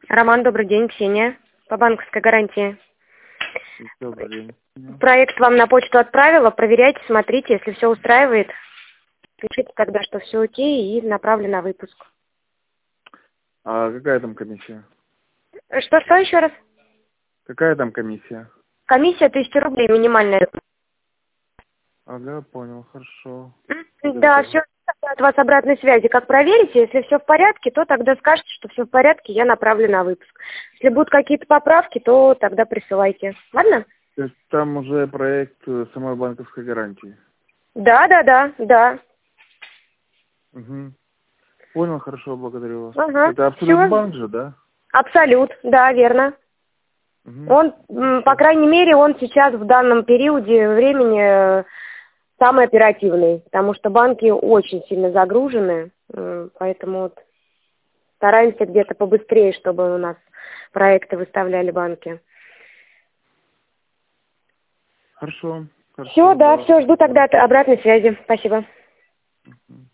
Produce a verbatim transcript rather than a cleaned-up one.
Роман, добрый день, Ксения, по банковской гарантии. Добрый день. Проект вам на почту отправила, проверяйте, смотрите, если все устраивает, пишите тогда, что все окей, и направлю на выпуск. А какая там комиссия? Что, что еще раз? Какая там комиссия? Комиссия тысяча рублей минимальная. Ага, понял, хорошо. Да, все от вас обратной связи. Как проверите, если все в порядке, то тогда скажете, что все в порядке, я направлю на выпуск. Если будут какие-то поправки, то тогда присылайте. Ладно? То есть там уже проект э, самой банковской гарантии. Да, да, да, да. Угу. Понял, хорошо, благодарю вас. Ага. Это Абсолют Всё. банк же, да? Абсолют, да, верно. Угу. Он, м, по крайней мере, он сейчас в данном периоде времени э, самый оперативный, потому что банки очень сильно загружены, э, поэтому вот стараемся где-то побыстрее, чтобы у нас проекты выставляли банки. Хорошо. Все, Хорошо, да, да. все, жду тогда от- обратной связи. Спасибо. Мгм.